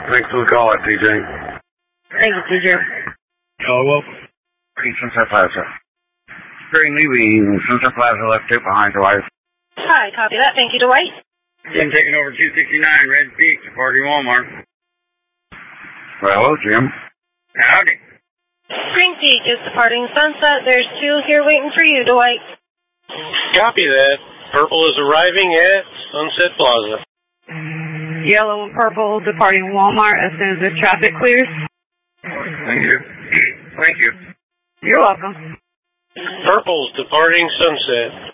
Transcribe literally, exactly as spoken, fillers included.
Thanks for the call, T J. Thank you, T J. Hello, welcome. Sunset Plaza. Green leaving Sunset Plaza, left two behind Dwight. Hi, copy that. Thank you, Dwight. Jim taking over two sixty-nine, Red Peak, departing Walmart. Well, hello, Jim. Howdy. Green Peak is departing Sunset. There's two here waiting for you, Dwight. Copy that. Purple is arriving at Sunset Plaza. Yellow and purple departing Walmart as soon as the traffic clears. Thank you. Thank you. You're welcome. Purple's departing Sunset.